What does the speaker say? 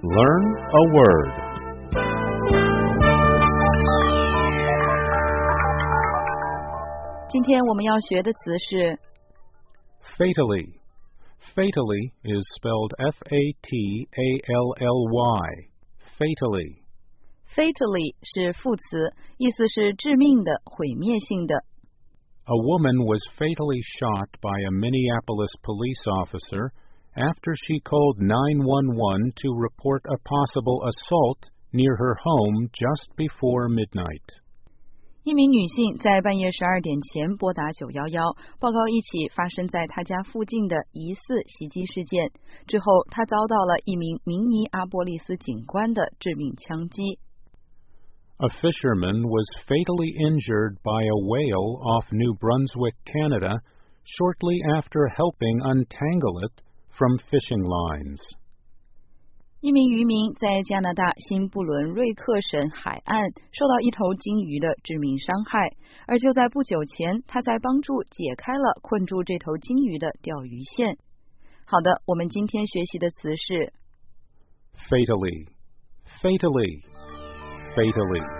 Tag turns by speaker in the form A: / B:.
A: Learn a word.
B: Fatally. Fatally is spelled F-A-T-A-L-L-Y. Fatally.
C: Fatally 是副词，意思是致命的、毁灭性的。
B: A woman was fatally shot by a Minneapolis police officer after she called 911 to report a possible assault near her home just before midnight.
C: 一名女性在半夜12点前拨打911，报告一起发生在她家附近的疑似袭击事件。之后，她遭到了一名明尼阿波利斯警官的致命枪击。
B: A fisherman was fatally injured by a whale off New Brunswick, Canada, shortly after helping untangle it from fishing lines.
C: 一名渔民在加拿大新布伦瑞克省海岸受到一头鲸鱼的致命伤害，而就在不久前，他才帮助解开了困住这头鲸鱼的钓鱼线。好的，我们今天学习的词是
B: Fatally. Fatally. Fatally.